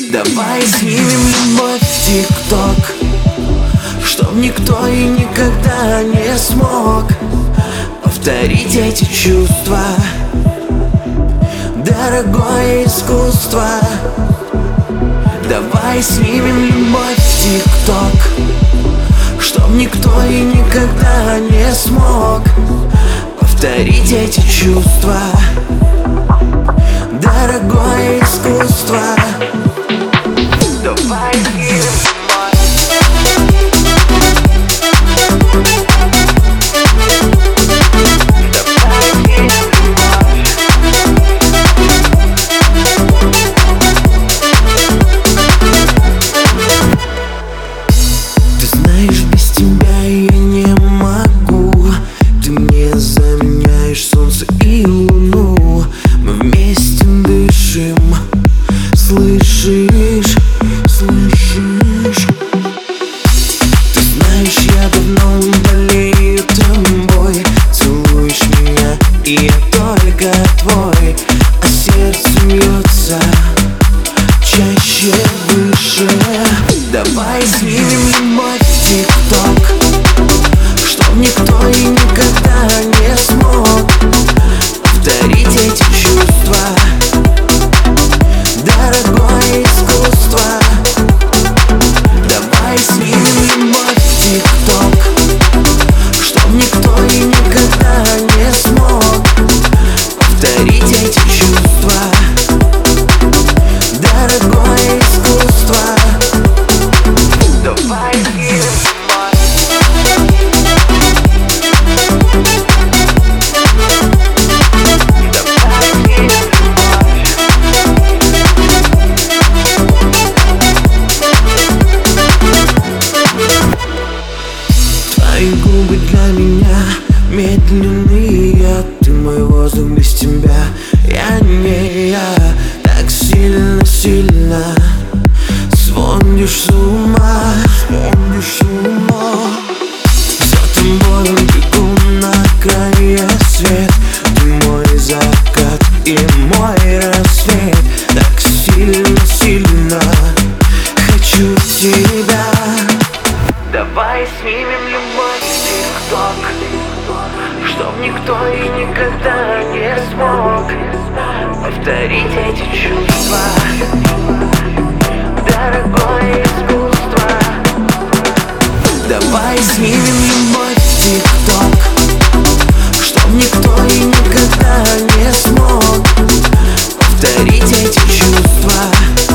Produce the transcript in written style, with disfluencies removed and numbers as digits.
Давай снимем любовь в ТикТок, чтоб никто и никогда не смог повторить эти чувства. Дорогое искусство. Давай снимем любовь в ТикТок, чтоб никто и никогда не смог повторить эти чувства. Дорогое искусство. Давай снимем без тебя я не могу. Ты мне заменяешь солнце и луну. Мы вместе дышим. Слышишь, слышишь? Ты знаешь, я давно болею тобой. Целуешь меня, и я только твой. А сердце бьется чаще, выше. Давай снимем любовь в ТикТок, чтоб никто и никогда не смог повторить эти чувства. Дорогое искусство. Давай снимем любовь в ТикТок, чтоб никто и никогда не смог повторить эти чувства. Дорогое искусство. Давай снимем. Твои губы для меня медленные. Ты мой воздух, без тебя я не я. Так сильно, сильно сводишь с ума, сводишь с ума. За тобой бегу на крае свет. Ты мой закат и мой рассвет. Так сильно, сильно хочу тебя. Давай снимем любовь в ТикТок, чтоб никто и никогда не смог повторить эти чувства. Дорогое искусство. Давай снимем любовь в ТикТок, чтоб никто и никогда не смог повторить эти чувства.